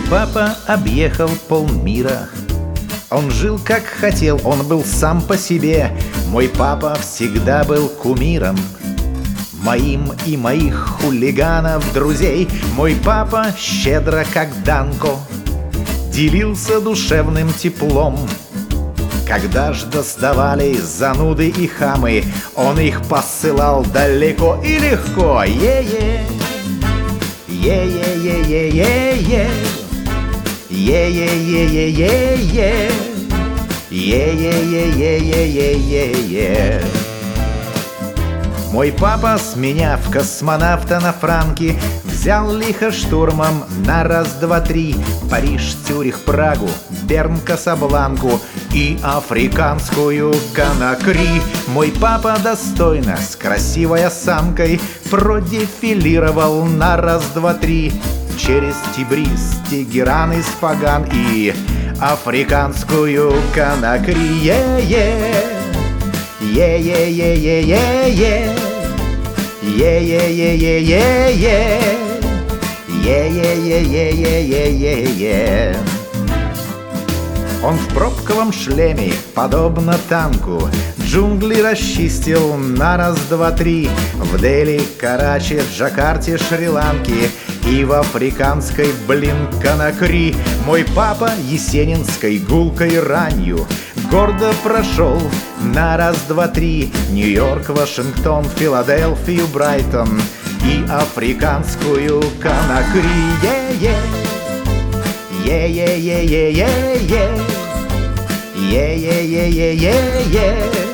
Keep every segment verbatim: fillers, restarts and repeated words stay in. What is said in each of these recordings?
папа объехал полмира. Он жил как хотел, он был сам по себе. Мой папа всегда был кумиром моим и моих хулиганов, друзей. Мой папа щедро, как Данко, делился душевным теплом. Когда ж доставали зануды и хамы, он их посылал далеко и легко. Е-е, е-е-е-е-е-е, е-е-е-е-е-е, е-е-е-е-е-е-е. Мой папа, сменяв космонавта на франки, взял лихо штурмом на раз-два-три Париж, Цюрих, Прагу, Берн, Касабланку и африканскую Конакри. Мой папа достойно с красивой осанкой продефилировал на раз-два-три через Тибриз, Тегеран, Исфаган и африканскую Конакри. Е-е, е-е-е-е-е-е, е-е-е-е-е-е, е-е-е-е-е-е-е. Он в пробковом шлеме, подобно танку, джунгли расчистил на раз-два-три в Дели, Карачи, Джакарте, Шри-Ланке и в африканской, блин, Конакри. Мой папа есенинской гулкой ранью гордо прошел на раз-два-три Нью-Йорк, Вашингтон, Филадельфию, Брайтон и африканскую Конакри. Е-е, е-е-е-е-е-е, е-е-е-е-е-е,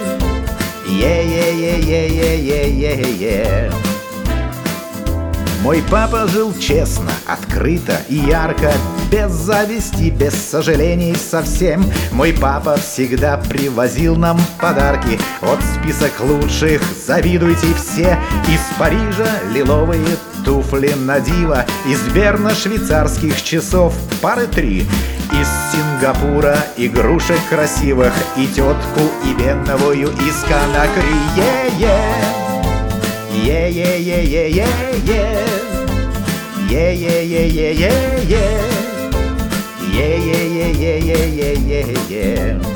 е-е-е-е-е-е-е. Мой папа жил честно, открыто и ярко, без зависти, без сожалений совсем. Мой папа всегда привозил нам подарки. Вот список лучших, завидуйте все. Из Парижа лиловые туфли на диво, из Берна швейцарских часов пары три, из Сингапура игрушек красивых и тетку ибеновую из Конакри. Е-е, е-е-е-е-е-е, е-е-е-е-е-е, е-е-е-е-е-е-е.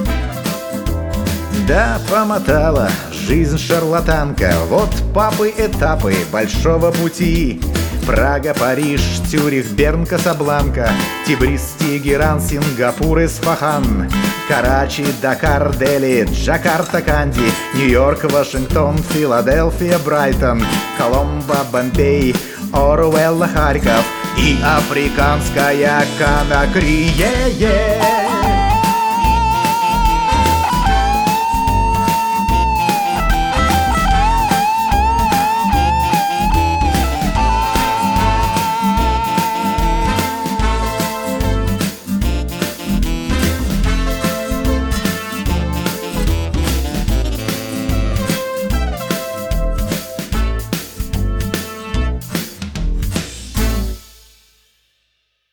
Да, помотала жизнь шарлатанка. Вот папы этапы большого пути: Прага, Париж, Цюрих, Берн, Касабланка, Тибриз, Тегеран, Сингапур, Исфахан, Карачи, Дакар, Дели, Джакарта, Канди, Нью-Йорк, Вашингтон, Филадельфия, Брайтон, Коломбо, Бомбей, Оруэлла, Харьков и африканская Конакри. Е-е.